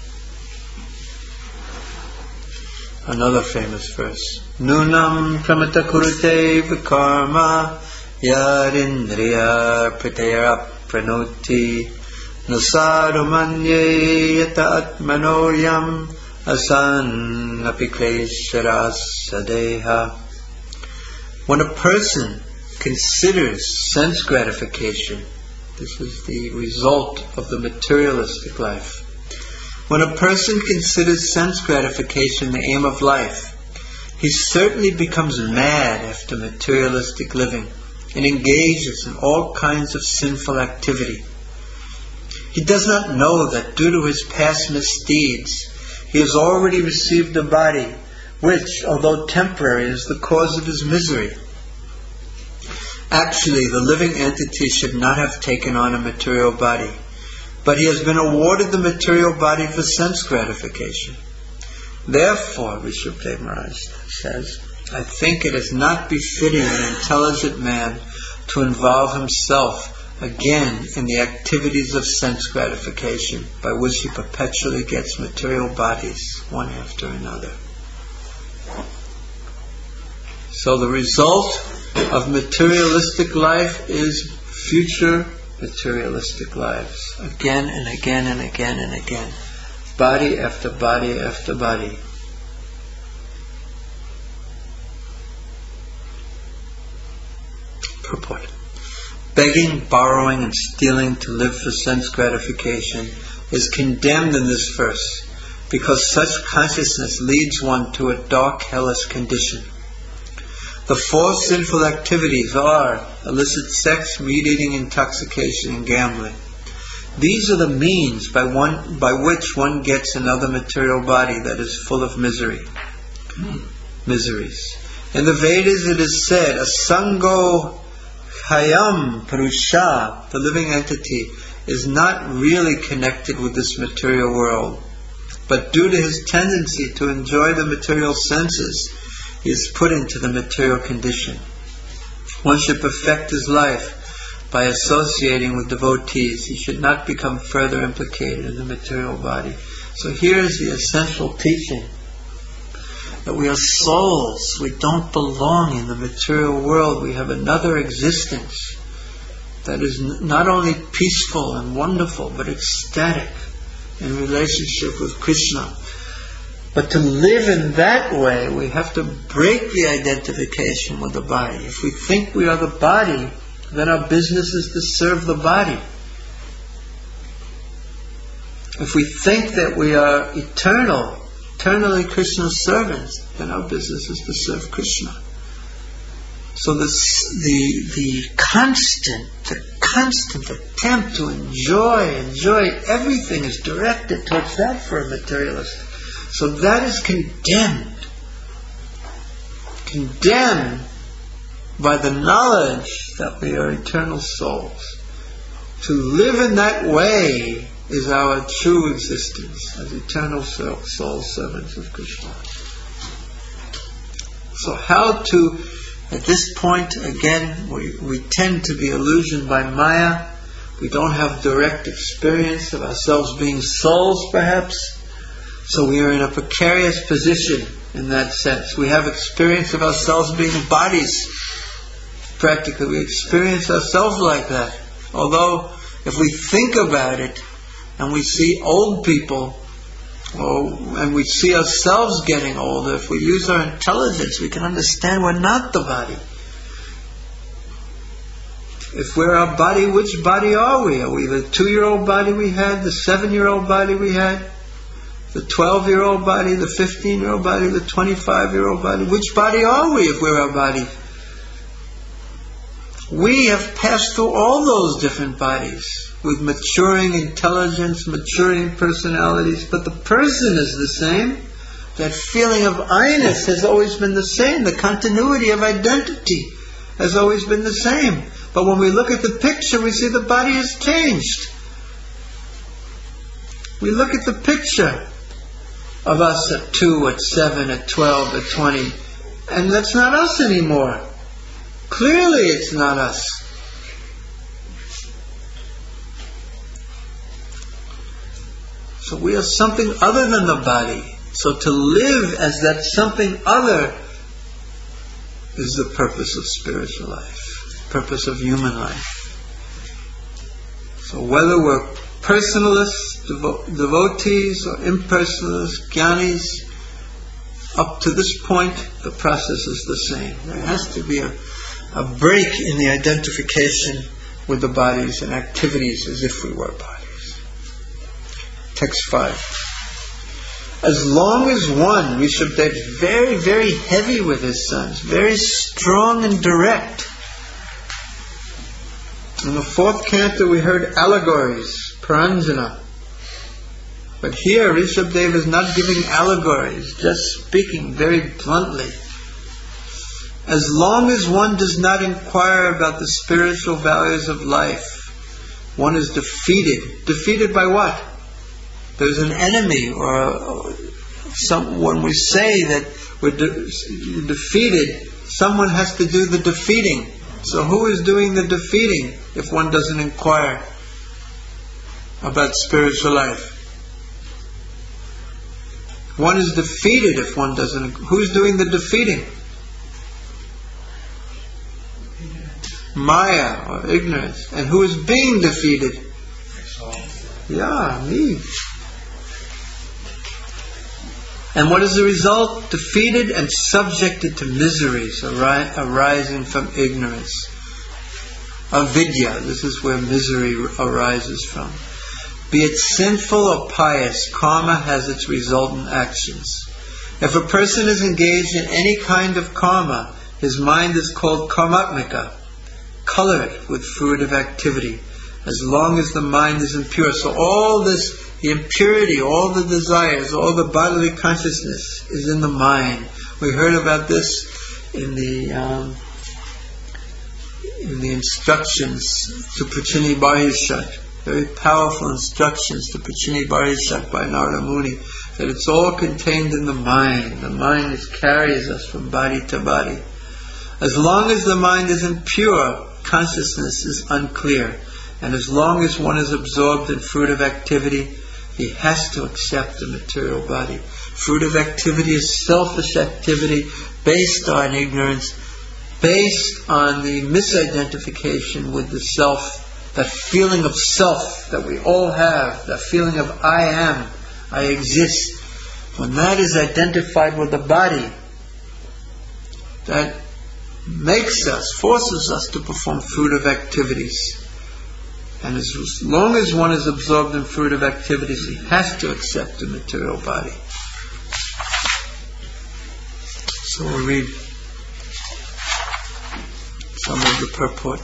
Another famous verse. Nunam pramata kurute vikarma yarindriya pritera pranoti nasadu manye yata atmanoyam asan apiklesharas sadeha. When a person considers sense gratification, this is the result of the materialistic life. When a person considers sense gratification the aim of life, he certainly becomes mad after materialistic living and engages in all kinds of sinful activity. He does not know that due to his past misdeeds, he has already received a body which, although temporary, is the cause of his misery. Actually, the living entity should not have taken on a material body, but he has been awarded the material body for sense gratification. Therefore, Rishabhadev Maharaj says, I think it is not befitting an intelligent man to involve himself again in the activities of sense gratification, by which he perpetually gets material bodies, one after another. So the result of materialistic life is future materialistic lives, again and again and again and again, body after body after body. Purport. Begging, borrowing, and stealing to live for sense gratification is condemned in this verse, because such consciousness leads one to a dark, hellish condition. The four sinful activities are illicit sex, meat-eating, intoxication, and gambling. These are the means by one by which one gets another material body that is full of misery, miseries. In the Vedas it is said, Asango Hayam Purusha, the living entity, is not really connected with this material world, but due to his tendency to enjoy the material senses, he is put into the material condition. One should perfect his life by associating with devotees. He should not become further implicated in the material body. So here is the essential teaching, that we are souls. We don't belong in the material world. We have another existence that is n- not only peaceful and wonderful, but ecstatic in relationship with Krishna. But to live in that way, we have to break the identification with the body. If we think we are the body, then our business is to serve the body. If we think that we are eternal, eternally Krishna's servants, then our business is to serve Krishna. So this, the the constant, the constant attempt to enjoy, enjoy everything is directed towards that for a materialist. So that is condemned. Condemned by the knowledge that we are eternal souls. To live in that way is our true existence as eternal soul, soul servants of Krishna. So how to, at this point, again, we, we tend to be illusioned by Maya. We don't have direct experience of ourselves being souls, perhaps. So we are in a precarious position in that sense. We have experience of ourselves being bodies. Practically, we experience ourselves like that. Although, if we think about it, and we see old people, or, and we see ourselves getting older, if we use our intelligence, we can understand we're not the body. If we're our body, which body are we? Are we the two-year-old body we had, the seven-year-old body we had, the twelve-year-old body, the fifteen-year-old body, the twenty-five-year-old body? Which body are we if we're our body? We have passed through all those different bodies with maturing intelligence, maturing personalities, but the person is the same. That feeling of I-ness has always been the same. The continuity of identity has always been the same. But when we look at the picture, we see the body has changed. We look at the picture of us at two, at seven, at twelve, at twenty, and that's not us anymore. Clearly it's not us. So we are something other than the body. So to live as that something other is the purpose of spiritual life, purpose of human life. So whether we're personalists, devo- devotees, or impersonalists, jnanis, up to this point, the process is the same. There has to be a, a break in the identification with the bodies and activities as if we were bodies. Text five. As long as one, Rishabdev is very, very heavy with his sons, very strong and direct. In the fourth canto we heard allegories, Paranjana. But here Rishabdev is not giving allegories, just speaking very bluntly. As long as one does not inquire about the spiritual values of life, one is defeated. Defeated by what? There's an enemy, or some, when we say that we're de- defeated, someone has to do the defeating. So who is doing the defeating? if one doesn't inquire about spiritual life. One is defeated if one doesn't. Who's doing the defeating? Maya, or ignorance. And who is being defeated? Yeah, me. And what is the result? Defeated and subjected to miseries ari- arising from ignorance. Avidya, this is where misery arises from. Be it sinful or pious, karma has its resultant actions. If a person is engaged in any kind of karma, his mind is called karmatmika. Color it with fruitive activity, as long as the mind is impure. So all this, the impurity, all the desires, all the bodily consciousness is in the mind. We heard about this in the um, in the instructions to Prachini Barishat. Very powerful instructions to Prachini Barishat by Narada Muni, that it's all contained in the mind. The mind is, carries us from body to body. As long as the mind is impure, consciousness is unclear. And as long as one is absorbed in fruitive activity, he has to accept the material body. Fruitive activity is selfish activity based on ignorance, based on the misidentification with the self. That feeling of self that we all have, that feeling of I am, I exist, when that is identified with the body, that makes us, forces us to perform fruitive activities. And as long as one is absorbed in fruitive activities, he has to accept the material body. So we'll read some of the purport.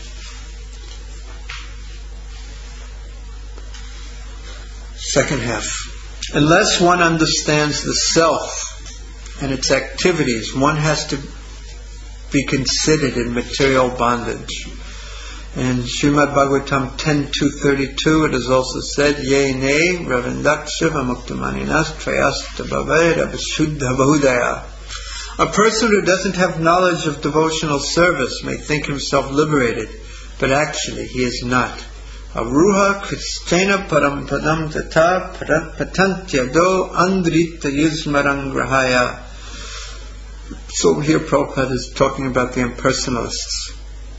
Second half. Unless one understands the self and its activities, one has to be considered in material bondage. In Srimad Bhagavatam ten two thirty-two, it is also said, Ye ne ravindaksha vamuktamaninas trayasta bhaveda visuddha bahudaya. A person who doesn't have knowledge of devotional service may think himself liberated, but actually he is not. Aruha Kristena Parampadam Tata Patantyado Andrita Yuzmarang Grahaya. So here Prabhupada is talking about the impersonalists.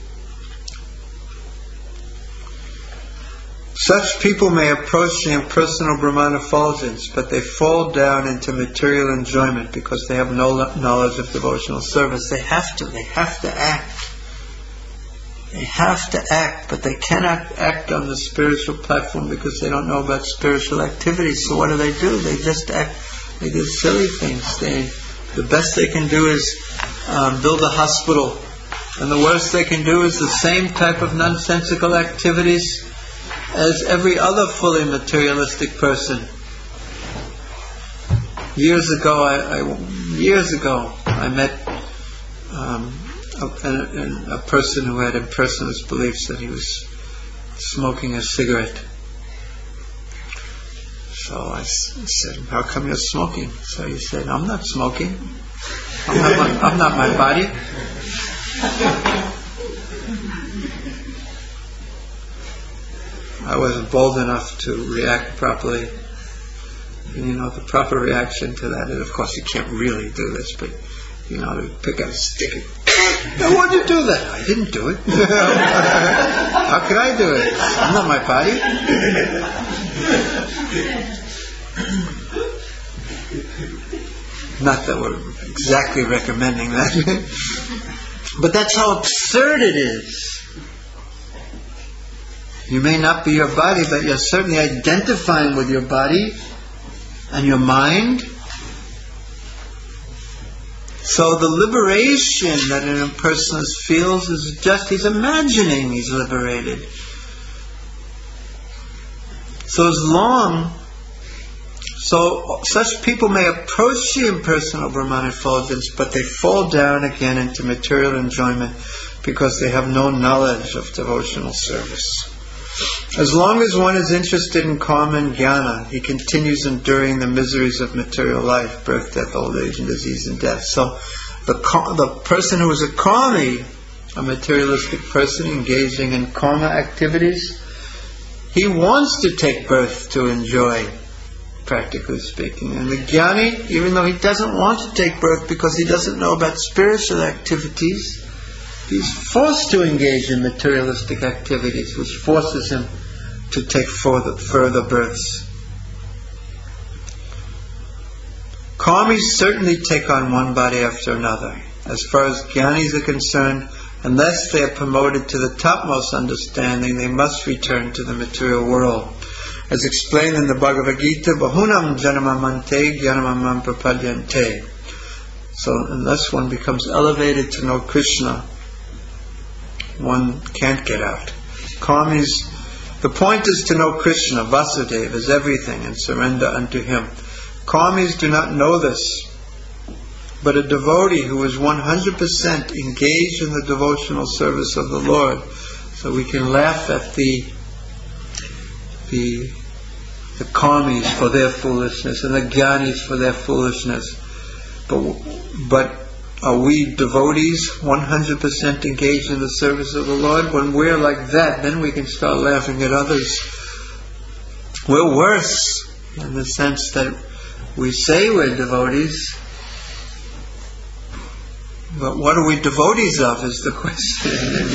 Such people may approach the impersonal Brahman effulgence, but they fall down into material enjoyment because they have no knowledge of devotional service. They have to, they have to act. They have to act, but they cannot act on the spiritual platform because they don't know about spiritual activities. So what do they do? They just act, they do silly things. They, the best they can do is um, build a hospital. And the worst they can do is the same type of nonsensical activities as every other fully materialistic person. Years ago, I, I years ago, I met um, a, a, a person who had impersonalist beliefs that he was smoking a cigarette. So I s- said, "How come you're smoking?" So he said, "I'm not smoking. I'm not my, I'm not my body." I wasn't bold enough to react properly. And you know, the proper reaction to that is, of course, you can't really do this, but, you know, to pick up a stick and, "Now, why'd you do that?" "I didn't do it." "How could I do it? I'm not my body." Not that we're exactly recommending that. But that's how absurd it is. You may not be your body, but you're certainly identifying with your body and your mind. So the liberation that an impersonalist feels is just, he's imagining he's liberated. So as long, so such people may approach the impersonal Brahman effulgence, but they fall down again into material enjoyment because they have no knowledge of devotional service. As long as one is interested in karma and jnana, he continues enduring the miseries of material life, birth, death, old age, and disease and death. So the the person who is a karmi, a materialistic person engaging in karma activities, he wants to take birth to enjoy, practically speaking. And the jnani, even though he doesn't want to take birth because he doesn't know about spiritual activities, he's forced to engage in materialistic activities, which forces him to take further, further births. Karmis certainly take on one body after another. As far as jnanis are concerned, unless they are promoted to the topmost understanding, they must return to the material world. As explained in the Bhagavad Gita, Bahunam janamamante jnanamam prapadyante. So unless one becomes elevated to know Krishna, one can't get out. Karmis, the point is to know Krishna, Vasudeva, as everything, and surrender unto Him. Karmis do not know this, but a devotee who is one hundred percent engaged in the devotional service of the Lord. So we can laugh at the the the karmis for their foolishness and the jnanis for their foolishness. But but are we devotees one hundred percent engaged in the service of the Lord? When we're like that, then we can start laughing at others. We're worse in the sense that we say we're devotees, but what are we devotees of is the question.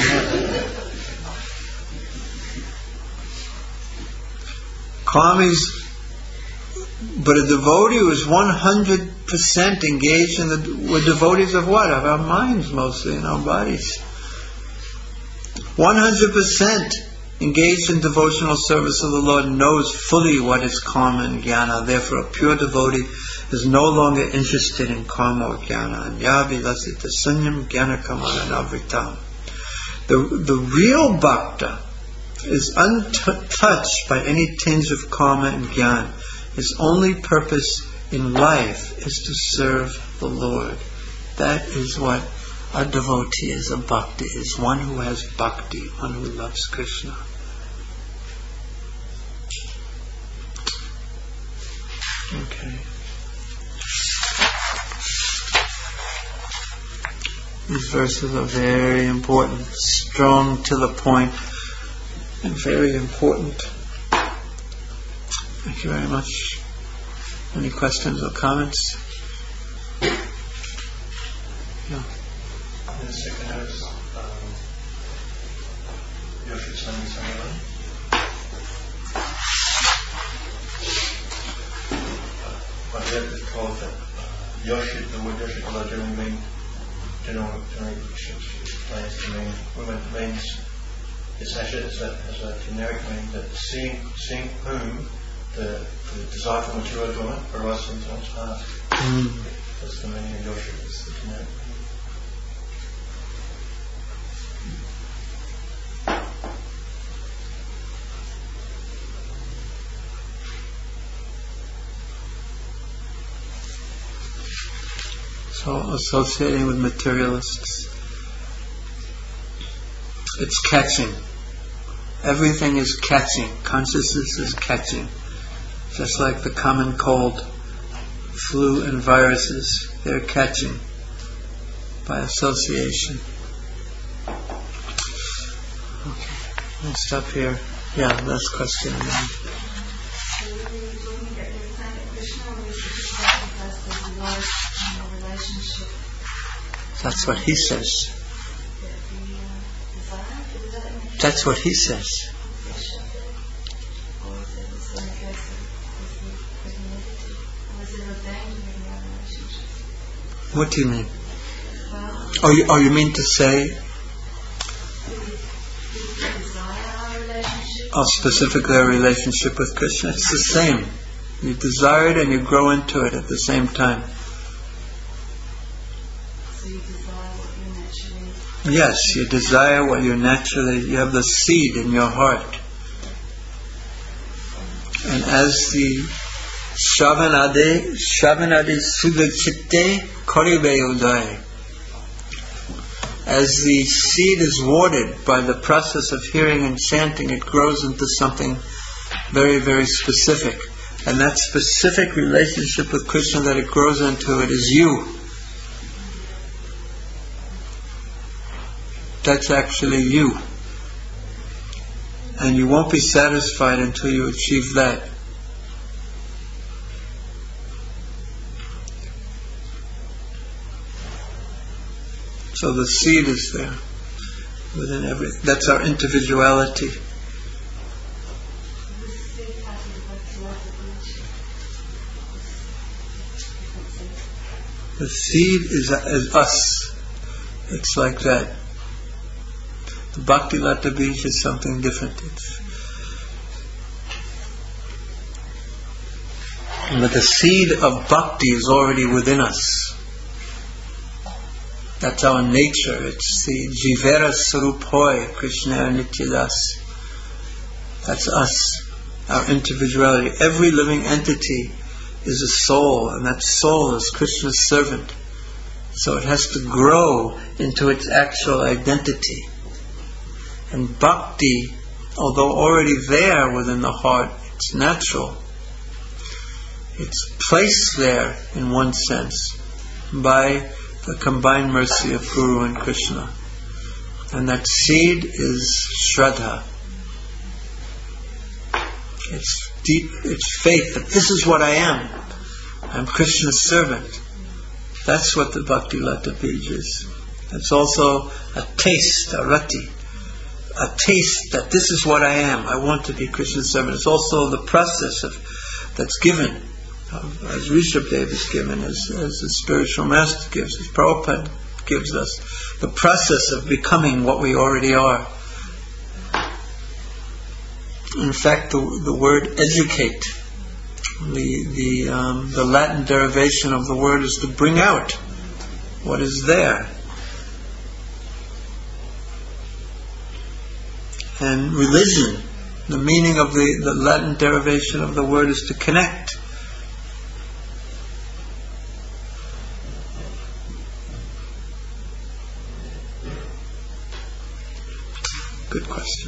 Karmis, but a devotee who is one hundred percent engaged in the... We're devotees of what? Of our minds mostly, and our bodies. one hundred percent engaged in devotional service of the Lord knows fully what is karma and jnana. Therefore, a pure devotee is no longer interested in karma or jnana. Anyavilasita sunyam jnana kamana navritam. The, the real bhakta is untouched by any tinge of karma and jnana. His only purpose in life is to serve the Lord. That is what a devotee is, a bhakti is. One who has bhakti, one who loves Krishna. Okay. These verses are very important, strong to the point, and very important. Thank you very much. Any questions or comments? Yeah. In the second verse, um, Yoshit Sami Samaran. I read the quote that uh, Yoshit, the word Yoshit, although generally mean general generally explains to mean women means it's actually as a, as a generic meaning that seeing seeing whom the, the desire for material enjoyment arises into one's heart. Mm. That's the meaning of Yoshit, it's the generic meaning. So associating with materialists, it's catching. Everything is catching. Consciousness is catching. Just like the common cold, flu and viruses, they're catching by association. Okay, I'll stop here. Yeah, last question. That's what he says. That's what he says. What do you mean? Oh, you, oh, you mean to say? Oh, specifically a relationship with Krishna. It's the same. You desire it and you grow into it at the same time. Yes, you desire what you naturally, you have the seed in your heart. And as the Shravanade, Shravanade Sudachitte Koribe Udai, as the seed is watered by the process of hearing and chanting, it grows into something very, very specific. And that specific relationship with Krishna that it grows into, it is you. that's actually you. And you won't be satisfied until you achieve that. So the seed is there within every. That's our individuality. The seed is, is us. It's like that. The Bhakti Lata Bij is something different. It's, but the seed of Bhakti is already within us. That's our nature. It's the Jivera Sarup Hoy, Krishna Nityadas. That's us, our individuality. Every living entity is a soul, and that soul is Krishna's servant. So it has to grow into its actual identity. And bhakti, although already there within the heart, it's natural. It's placed there, in one sense, by the combined mercy of Guru and Krishna. And that seed is Shraddha. It's deep, it's faith that this is what I am. I'm Krishna's servant. That's what the Bhakti Lata Bij is. It's also a taste, a rati. A taste that this is what I am. I want to be Krishna's servant. It's also the process of that's given. As Rishabdev is given, as, as the spiritual master gives, as Prabhupada gives us, the process of becoming what we already are. In fact, the, the word educate, the the um, the Latin derivation of the word is to bring out what is there. And religion, the meaning of the, the Latin derivation of the word is to connect. Good question.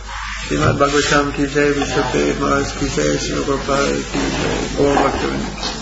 Srimad Bhagavatam ki jai, Vishwadev Maharaj ki jai, Srila Prabhupada ki jai, Om Bhaktivinoda.